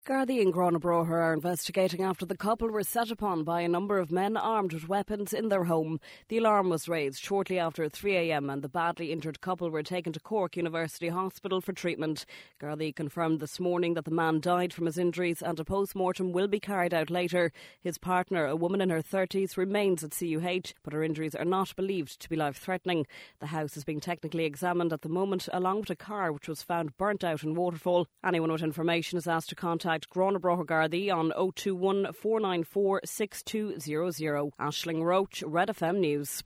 Gardaí and Gronabroher are investigating after the couple were set upon by a number of men armed with weapons in their home. The alarm was raised shortly after 3 a.m. and the badly injured couple were taken to Cork University Hospital for treatment. Gardaí confirmed this morning that the man died from his injuries and a post-mortem will be carried out later. His partner, a woman in her 30s, remains at CUH, but her injuries are not believed to be life-threatening. The house is being technically examined at the moment, along with a car which was found burnt out in Waterfall. Anyone with information is asked to contact Gronabroher Gardaí on 021 494 6200. Aisling Roach, Red FM News.